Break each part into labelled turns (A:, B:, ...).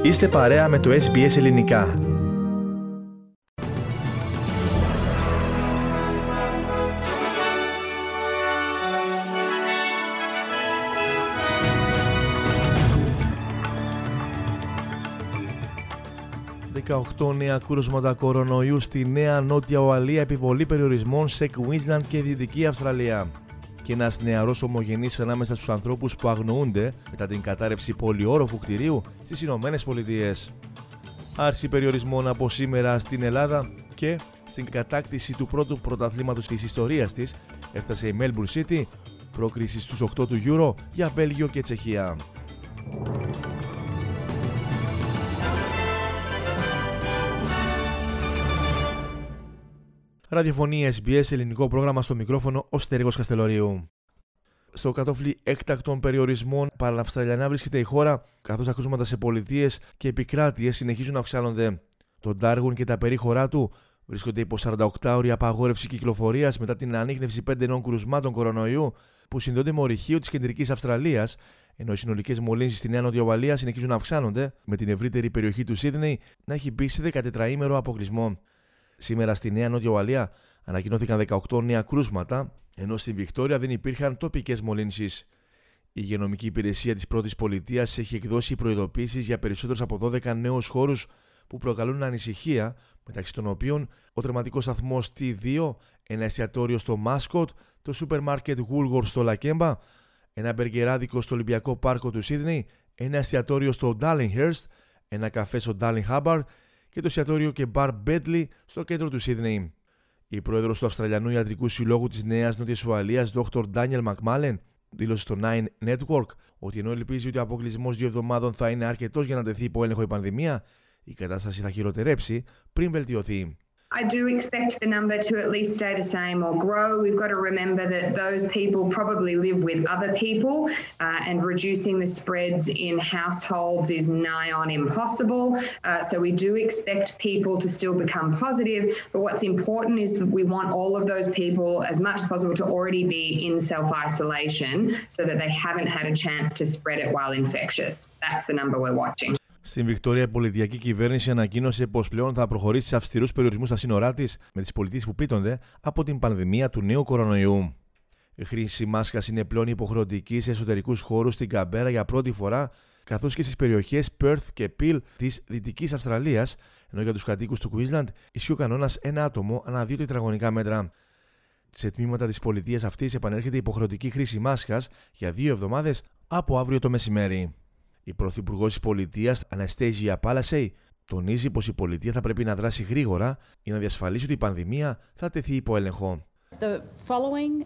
A: Είστε παρέα με το SBS Ελληνικά. «18 νέα κρούσματα κορονοϊού στη Νέα Νότια Ουαλία, επιβολή περιορισμών σε Queensland και Δυτική Αυστραλία. Και ένας νεαρός ομογενής ανάμεσα στους ανθρώπους που αγνοούνται μετά την κατάρρευση πολυόροφου κτηρίου στις Ηνωμένες Πολιτείες. Άρση περιορισμών από σήμερα στην Ελλάδα και στην κατάκτηση του πρώτου πρωταθλήματος της ιστορίας της έφτασε η Melbourne City, πρόκριση στους 8 του Euro για Βέλγιο και Τσεχία. Ραδιοφωνία SBS, ελληνικό πρόγραμμα, στο μικρόφωνο ο Στέργος Καστελορίου. Στο κατόφλι έκτακτων περιορισμών παναυστραλιανά βρίσκεται η χώρα, καθώς τα κρούσματα σε πολιτείες και επικράτειες συνεχίζουν να αυξάνονται. Το Ντάργουν και τα περίχωρά του βρίσκονται υπό 48ωρη απαγόρευση κυκλοφορίας μετά την ανίχνευση 5 νέων κρουσμάτων κορονοϊού που συνδέονται με ορυχείο της Κεντρικής Αυστραλίας, ενώ οι συνολικές μολύνσεις στη Νέα Νότια Ουαλία συνεχίζουν να αυξάνονται, με την ευρύτερη περιοχή του Σίδνεϊ να έχει μπει σε 14ήμερο αποκλεισμό. Σήμερα στη Νέα Νότια Ουαλία ανακοινώθηκαν 18 νέα κρούσματα, ενώ στην Βικτόρια δεν υπήρχαν τοπικές μολύνσεις. Η υγειονομική υπηρεσία της πρώτης πολιτείας έχει εκδώσει προειδοποίησεις για περισσότερους από 12 νέους χώρους που προκαλούν ανησυχία, μεταξύ των οποίων ο τερματικός σταθμός T2, ένα εστιατόριο στο Μάσκοτ, το σούπερ μάρκετ Woolworths στο Λακέμπα, ένα μπεργκεράδικο στο Ολυμπιακό Πάρκο του Σίδνεϊ, ένα εστιατόριο στο Darlinghurst, ένα καφέ στο Darling Harbour και το εστιατόριο και μπαρ Bentley στο κέντρο του Σίδνεϊ. Η πρόεδρος του Αυστραλιανού Ιατρικού Συλλόγου της Νέας Νότιας Ουαλίας, Dr. Daniel McMullen, δήλωσε στο Nine Network ότι ενώ ελπίζει ότι ο αποκλεισμός 2 εβδομάδων θα είναι αρκετός για να τεθεί υπό έλεγχο η πανδημία, η κατάσταση θα χειροτερέψει πριν βελτιωθεί.
B: I do expect the number to at least stay the same or grow. We've got to remember that those people probably live with other people and reducing the spreads in households is nigh on impossible. So we do expect people to still become positive, but what's important is we want all of those people as much as possible to already be in self-isolation so that they haven't had a chance to spread it while infectious. That's the number we're watching.
A: Στην Βικτόρια, η πολιτιακή κυβέρνηση ανακοίνωσε πως πλέον θα προχωρήσει σε αυστηρούς περιορισμούς στα σύνορά της με τις πολιτείες που πλήττονται από την πανδημία του νέου κορονοϊού. Η χρήση μάσκας είναι πλέον υποχρεωτική σε εσωτερικούς χώρους στην Καμπέρα για πρώτη φορά, καθώς και στις περιοχές Perth και Peel της Δυτικής Αυστραλίας, ενώ για τους κατοίκους του Queensland ισχύει ο κανόνας ένα άτομο ανά 2 τετραγωνικά μέτρα. Σε τμήματα της πολιτείας αυτής επανέρχεται η υποχρεωτική χρήση μάσκας για 2 εβδομάδες από αύριο το μεσημέρι. Η πρωθυπουργός της πολιτείας, Anastasia Palaszczuk, τονίζει πως η πολιτεία θα πρέπει να δράσει γρήγορα για να διασφαλίσει ότι η πανδημία θα τεθεί υπό έλεγχο.
C: The following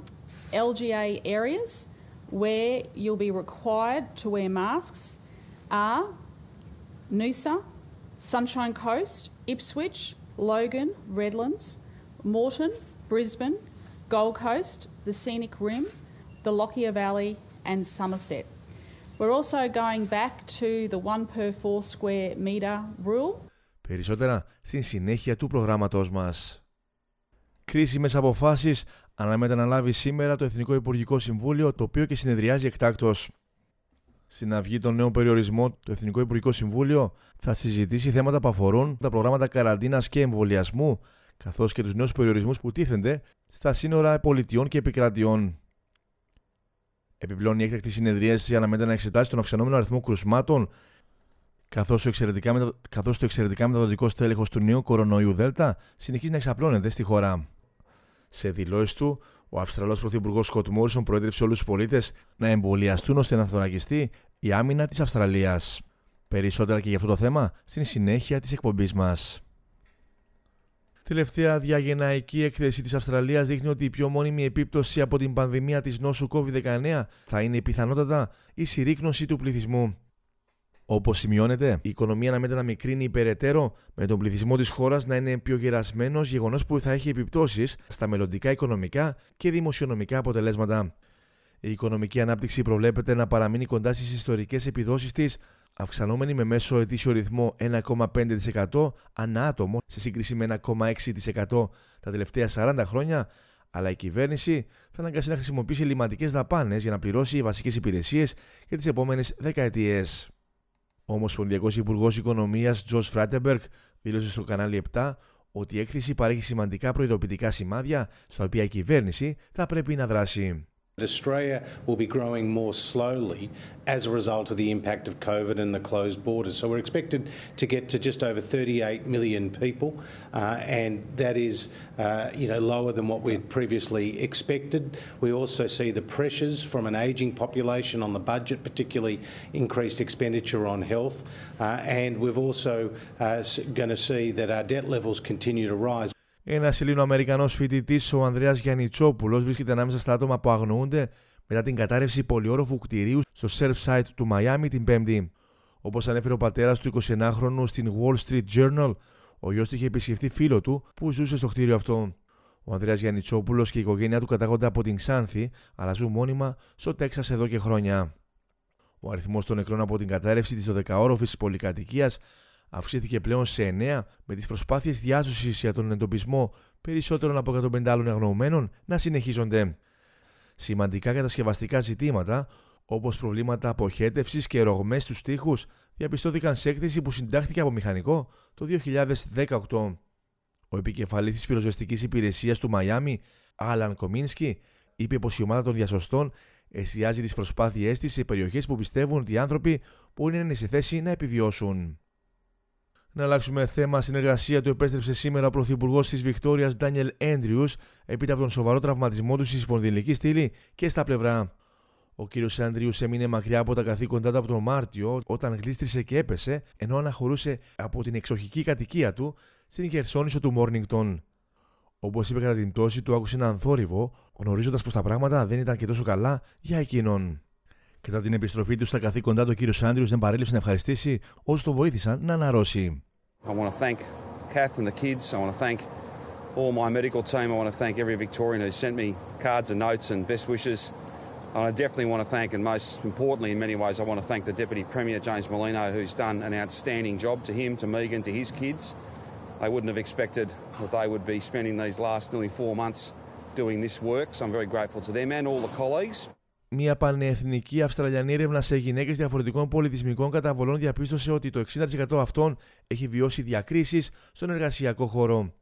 C: LGA areas where you'll be required to wear masks are Noosa, Sunshine Coast, Ipswich, Logan, Redlands, Moreton, Brisbane, Gold Coast, the Scenic Rim, the Lockyer Valley and Somerset. We're also going back to the 1 per 4 square metre rule.
A: Περισσότερα στην συνέχεια του προγράμματός μας. Κρίσιμες αποφάσεις αναμένεται να λάβει σήμερα το Εθνικό Υπουργικό Συμβούλιο, το οποίο και συνεδριάζει εκτάκτως. Στην αυγή των νέων περιορισμών, το Εθνικό Υπουργικό Συμβούλιο θα συζητήσει θέματα που αφορούν τα προγράμματα καραντίνας και εμβολιασμού, καθώς και τους νέους περιορισμούς που τίθενται στα σύνορα πολιτιών και επικρατειών. Επιπλέον, η έκτακτη συνεδρίαση αναμένεται να εξετάσει τον αυξανόμενο αριθμό κρουσμάτων, καθώς το εξαιρετικά μεταδοτικό στέλεχος του νέου κορονοϊού Δέλτα συνεχίζει να εξαπλώνεται στη χώρα. Σε δηλώσεις του, ο Αυστραλός Πρωθυπουργός Σκοτ Μόρισον προέδρεψε όλους τους πολίτες να εμβολιαστούν ώστε να θωρακιστεί η άμυνα της Αυστραλίας. Περισσότερα και για αυτό το θέμα στην συνέχεια της εκπομπής μας. Τελευταία διαγενεϊκή έκθεση της Αυστραλίας δείχνει ότι η πιο μόνιμη επίπτωση από την πανδημία της νόσου COVID-19 θα είναι πιθανότατα η συρρίκνωση του πληθυσμού. Όπως σημειώνεται, η οικονομία αναμένεται να μικρύνει υπεραιτέρω, με τον πληθυσμό της χώρας να είναι πιο γερασμένος, γεγονός που θα έχει επιπτώσεις στα μελλοντικά οικονομικά και δημοσιονομικά αποτελέσματα. Η οικονομική ανάπτυξη προβλέπεται να παραμείνει κοντά στις ιστορικές επιδόσεις της, αυξανόμενη με μέσο ετήσιο ρυθμό 1,5% ανά άτομο σε σύγκριση με 1,6% τα τελευταία 40 χρόνια, αλλά η κυβέρνηση θα αναγκαστεί να χρησιμοποιήσει ελλειμματικές δαπάνες για να πληρώσει βασικές υπηρεσίες για τις επόμενες δεκαετίες. Ο Ομοσπονδιακός Υπουργός Οικονομίας Τζος Φράτεμπεργκ δήλωσε στο κανάλι 7 ότι η έκθεση παρέχει σημαντικά προειδοποιητικά σημάδια στα οποία η κυβέρνηση θα πρέπει να δράσει.
D: Australia will be growing more slowly as a result of the impact of COVID and the closed borders. So we're expected to get to just over 38 million people, and that is, lower than what we'd previously expected. We also see the pressures from an ageing population on the budget, particularly increased expenditure on health, and we've also going to see that our debt levels continue to rise.
A: Ένας Ελληνοαμερικανός φοιτητής, ο Ανδρέας Γιαννιτσόπουλος, βρίσκεται ανάμεσα στα άτομα που αγνοούνται μετά την κατάρρευση πολυόροφου κτηρίου στο Surfside του Μαϊάμι την Πέμπτη. Όπως ανέφερε ο πατέρας του 21χρονου στην Wall Street Journal, ο γιος του είχε επισκεφτεί φίλο του που ζούσε στο κτίριο αυτό. Ο Ανδρέας Γιαννιτσόπουλος και η οικογένειά του κατάγονται από την Ξάνθη, αλλά ζουν μόνιμα στο Τέξας εδώ και χρόνια. Ο αριθμός των νεκρών από την κατάρρευση της 12όροφης πολυκατοικίας αυξήθηκε πλέον σε 9, με τις προσπάθειες διάσωσης για τον εντοπισμό περισσότερων από 150 άλλων αγνοωμένων να συνεχίζονται. Σημαντικά κατασκευαστικά ζητήματα, όπως προβλήματα αποχέτευσης και ρογμές στους τοίχους, διαπιστώθηκαν σε έκθεση που συντάχθηκε από μηχανικό το 2018. Ο επικεφαλής της πυροσβεστικής υπηρεσίας του Μαϊάμι, Άλαν Κομίνσκι, είπε πως η ομάδα των διασωστών εστιάζει τις προσπάθειές της σε περιοχές που πιστεύουν ότι οι άνθρωποι μπορεί να είναι σε θέση να επιβιώσουν. Να αλλάξουμε θέμα. Στην εργασία του επέστρεψε σήμερα ο Πρωθυπουργός της Βικτόριας Ντάνιελ Έντριους έπειτα από τον σοβαρό τραυματισμό του στη σπονδυλική στήλη και στα πλευρά. Ο κύριος Έντριους έμεινε μακριά από τα καθήκοντά του από τον Μάρτιο όταν γλίστρισε και έπεσε ενώ αναχωρούσε από την εξοχική κατοικία του στην Χερσόνησο του Μόρνιγκτον. Όπως είπε κατά την πτώση του, άκουσε έναν θόρυβο, γνωρίζοντας πως τα πράγματα δεν ήταν και τόσο καλά για εκείνον. Κατά την επιστροφή του στα καθήκοντά του, ο κύριος Άντριους δεν παρέλειψε να ευχαριστήσει όσους τον βοήθησαν να αναρρώσει.
E: I want to thank Kath and the kids. I want to thank all my medical team. I want to thank every Victorian who sent me cards and notes and best wishes. And I definitely want to thank, and most importantly in many ways, I want to thank the Deputy Premier, James Merlino, who's done an outstanding job. To him, to Megan, to his kids. They wouldn't have expected that they would be spending these last nearly 4 months doing this work. So I'm very grateful to them and all the colleagues.
A: Μια πανεθνική Αυστραλιανή έρευνα σε γυναίκες διαφορετικών πολιτισμικών καταβολών διαπίστωσε ότι το 60% αυτών έχει βιώσει διακρίσεις στον εργασιακό χώρο.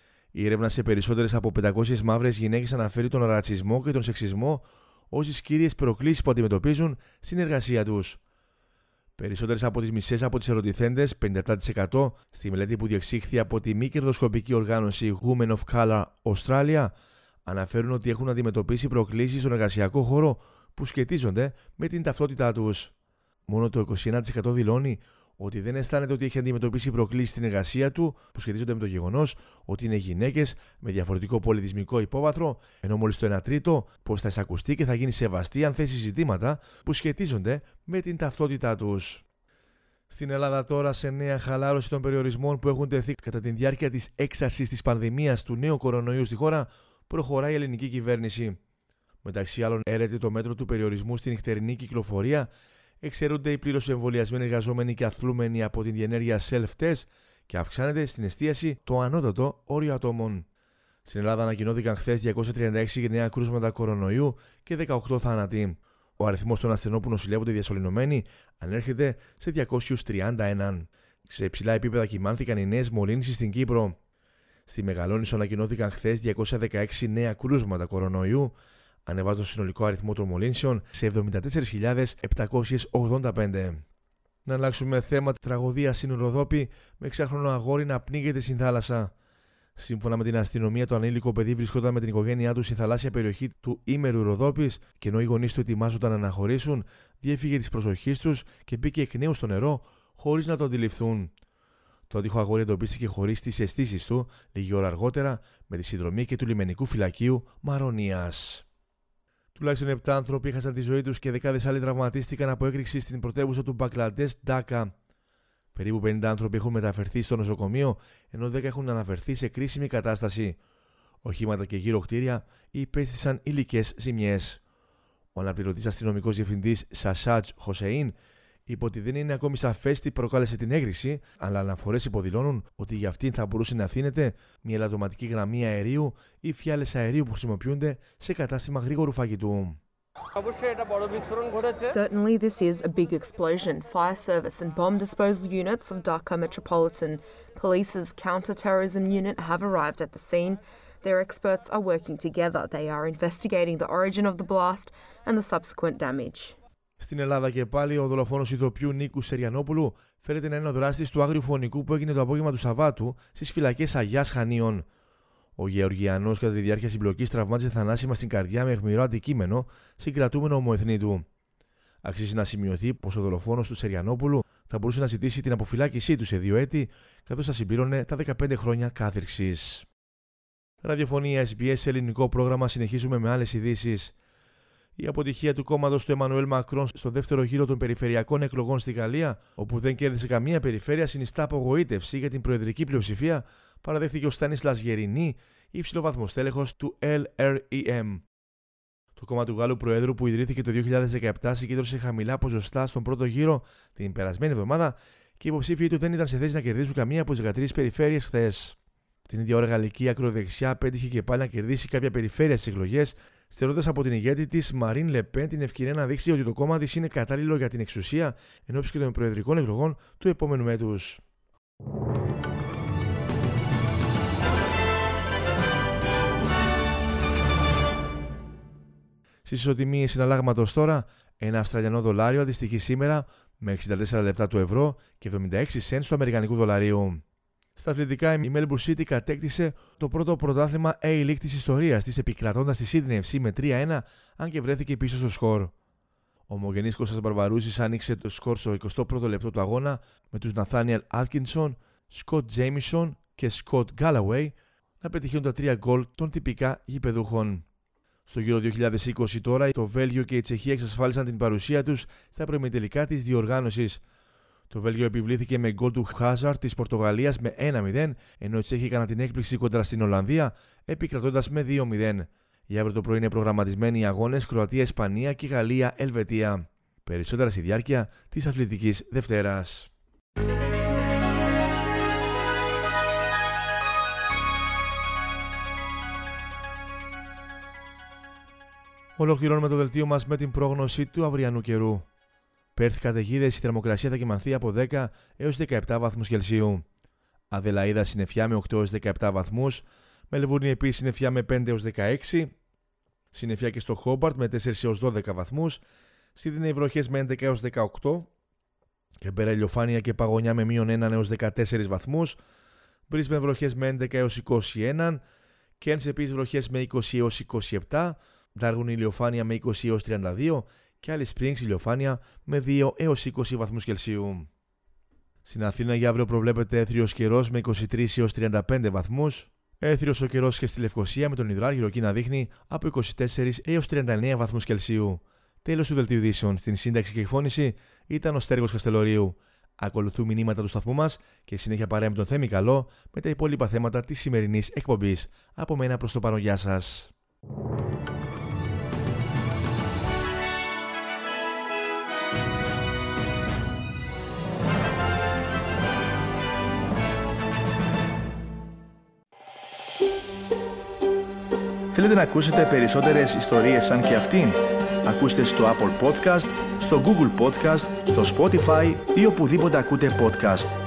A: Η έρευνα σε περισσότερες από 500 μαύρες γυναίκες αναφέρει τον ρατσισμό και τον σεξισμό ως τις κύριες προκλήσεις που αντιμετωπίζουν στην εργασία τους. Περισσότερες από τις μισές από τις ερωτηθέντες, 57%, στη μελέτη που διεξήχθη από τη μη κερδοσκοπική οργάνωση Women of Color Australia, αναφέρουν ότι έχουν αντιμετωπίσει προκλήσεις στον εργασιακό χώρο που σχετίζονται με την ταυτότητά τους. Μόνο το 21% δηλώνει ότι δεν αισθάνεται ότι έχει αντιμετωπίσει προκλήσεις στην εργασία του που σχετίζονται με το γεγονός ότι είναι γυναίκες με διαφορετικό πολιτισμικό υπόβαθρο, ενώ μόλις το 1/3 πως θα εισακουστεί και θα γίνει σεβαστή αν θέσει ζητήματα που σχετίζονται με την ταυτότητά τους. Στην Ελλάδα τώρα, σε νέα χαλάρωση των περιορισμών που έχουν τεθεί κατά τη διάρκεια της έξαρσης της πανδημίας του νέου κορονοϊού στη χώρα, προχωράει η ελληνική κυβέρνηση. Μεταξύ άλλων, έρεται το μέτρο του περιορισμού στην νυχτερινή κυκλοφορία, εξαιρούνται οι πλήρως εμβολιασμένοι εργαζόμενοι και αθλούμενοι από την διενέργεια self-test και αυξάνεται στην εστίαση το ανώτατο όριο ατόμων. Στην Ελλάδα ανακοινώθηκαν χθες 236 νέα κρούσματα κορονοϊού και 18 θάνατοι. Ο αριθμός των ασθενών που νοσηλεύονται διασωληνωμένοι ανέρχεται σε 231. Σε υψηλά επίπεδα κυμάνθηκαν οι νέες μολύνσεις στην Κύπρο. Στη Μεγαλόνισσο ανακοινώθηκαν χθες 216 νέα κρούσματα κορονοϊού, ανεβάζοντας το συνολικό αριθμό των μολύνσεων σε 74.785. Να αλλάξουμε θέμα. Τραγωδία στην Ροδόπη με 6χρονο αγόρι να πνίγεται στην θάλασσα. Σύμφωνα με την αστυνομία, το ανήλικο παιδί βρισκόταν με την οικογένειά του στη θαλάσσια περιοχή του Ήμερου Ροδόπης και ενώ οι γονείς του ετοιμάζονταν να αναχωρήσουν, διέφυγε της προσοχής τους και μπήκε εκ νέου στο νερό χωρίς να το αντιληφθούν. Το άτυχο αγόρι εντοπίστηκε χωρίς τις αισθήσεις του λίγη ώρα αργότερα με τη συνδρομή και του λιμενικού φυλακίου Μαρονίας. Τουλάχιστον 7 άνθρωποι έχασαν τη ζωή τους και δεκάδες άλλοι τραυματίστηκαν από έκρηξη στην πρωτεύουσα του Μπαγκλαντές, Ντάκα. Περίπου 50 άνθρωποι έχουν μεταφερθεί στο νοσοκομείο, ενώ 10 έχουν αναφερθεί σε κρίσιμη κατάσταση. Οχήματα και γύρω κτίρια υπέστησαν υλικές ζημιές. Ο αναπληρωτής αστυνομικός διευθυντής Σασάτζ Χοσεΐν είπε ότι δεν είναι ακόμη σαφές τι προκάλεσε την έκρηξη, αλλά αναφορές υποδηλώνουν ότι για αυτήν θα μπορούσε να ευθύνεται μια ελαττωματική γραμμή αερίου ή φιάλες αερίου που χρησιμοποιούνται σε κατάστημα γρήγορου φαγητού.
F: Certainly, this is a big explosion. Fire service and bomb disposal units of Dhaka Metropolitan Police's counter-terrorism unit have arrived at the scene. Their experts are working together. They are investigating the origin of the blast and the subsequent damage.
A: Στην Ελλάδα και πάλι, ο δολοφόνος ηθοποιού Νίκου Σεριανόπουλου φέρεται να είναι ο δράστης του άγριου φωνικού που έγινε το απόγευμα του Σαββάτου στις φυλακές Αγιάς Χανίων. Ο Γεωργιανός, κατά τη διάρκεια συμπλοκής, τραυμάτισε θανάσιμα στην καρδιά με αιχμηρό αντικείμενο συγκρατούμενο ομοεθνή του. Αξίζει να σημειωθεί πως ο δολοφόνος του Σεριανόπουλου θα μπορούσε να ζητήσει την αποφυλάκησή του σε 2 έτη, καθώς θα συμπλήρωνε τα 15 χρόνια κάθυρξης. Ραδιοφωνία SBS σε ελληνικό πρόγραμμα, συνεχίζουμε με άλλες ειδήσεις. Η αποτυχία του κόμματος του Εμμανουέλ Μακρόν στο δεύτερο γύρο των περιφερειακών εκλογών στη Γαλλία, όπου δεν κέρδισε καμία περιφέρεια, συνιστά απογοήτευση για την προεδρική πλειοψηφία, παραδέχθηκε ο Στάνισλας Γερινή, υψηλοβάθμος τέλεχος του LREM. Το κόμμα του Γάλλου Προέδρου, που ιδρύθηκε το 2017, συγκέντρωσε χαμηλά ποσοστά στον πρώτο γύρο την περασμένη εβδομάδα και οι υποψήφοι του δεν ήταν σε θέση να κερδίσουν καμία από τις 13 περιφέρειες χθες. Την ίδια ώρα, γαλλική ακροδεξιά πέτυχε και πάλι να κερδίσει κάποια περιφέρεια στις εκλογές, στερώντας από την ηγέτη της Μαρίν Λεπέν την ευκαιρία να δείξει ότι το κόμμα της είναι κατάλληλο για την εξουσία ενώπιση και των προεδρικών εκλογών του επόμενου έτους. Στις ισοτιμίες συναλλάγματος τώρα, ένα Αυστραλιανό δολάριο αντιστοιχεί σήμερα με 64 λεπτά του ευρώ και 76 cents του αμερικανικού δολαρίου. Στα αθλητικά, η Melbourne City κατέκτησε το πρώτο πρωτάθλημα A-League της ιστορίας της, επικρατώντας τη Sydney FC με 3-1, αν και βρέθηκε πίσω στο σκορ. Ο ομογενής Κώστας Μπαρβαρούσης άνοιξε το σκορ στο 21ο λεπτό του αγώνα, με τους Nathaniel Atkinson, Scott Jamieson και Scott Galloway να πετυχαίνουν τα 3 γκολ των τυπικά γηπεδούχων. Στο Euro 2020 τώρα, το Βέλγιο και η Τσεχία εξασφάλισαν την παρουσία τους στα προημιτελικά της διοργάνωσης. Το Βέλγιο επιβλήθηκε με γκολ του Χάζαρτ της Πορτογαλίας με 1-0, ενώ οι Τσέχοι έκαναν την έκπληξη κόντρα στην Ολλανδία, επικρατώντας με 2-0. Για αύριο το πρωί είναι προγραμματισμένοι οι αγώνες Κροατία-Ισπανία και Γαλλία-Ελβετία. Περισσότερα στη διάρκεια της Αθλητικής Δευτέρας. Ολοκληρώνουμε το δελτίο μας με την πρόγνωση του αυριανού καιρού. Πέρθ καταιγίδες, η θερμοκρασία θα κυμανθεί από 10 έως 17 βαθμούς Κελσίου. Αδελαΐδα συννεφιά με 8 έως 17 βαθμούς. Μελβούρνη επίσης συννεφιά με 5 έως 16. Συννεφιά και στο Χόμπαρτ με 4 έως 12 βαθμούς. Σίδνεϊ βροχές με 11 έως 18. Καμπέρα ηλιοφάνεια και παγωνιά με -1 έως 14 βαθμούς. Μπρίσμπεν βροχές με 11 έως 21. Κέρνς επίσης βροχές με 20 έως 27. Ντάργουν ηλιοφάνεια με 20 έως 32. Και Alice Springs ηλιοφάνεια με 2 έως 20 βαθμούς Κελσίου. Στην Αθήνα για αύριο προβλέπεται έθριος καιρός με 23 έως 35 βαθμούς. Έθριος ο καιρός και στη Λευκοσία με τον υδράργυρο εκεί να δείχνει από 24 έως 39 βαθμούς Κελσίου. Τέλος του δελτίου ειδήσεων. Στην σύνταξη και εκφώνηση ήταν ο Στέργος Καστελορίου. Ακολουθούν μηνύματα του σταθμού μας και συνέχεια παρέα με τον Θέμη Καλό με τα υπόλοιπα θέματα της σημερινής εκπομπής. Από μένα προς το παρόν, γεια σας.
G: Θέλετε να ακούσετε περισσότερες ιστορίες σαν και αυτήν? Ακούστε στο Apple Podcast, στο Google Podcast, στο Spotify ή οπουδήποτε ακούτε podcast.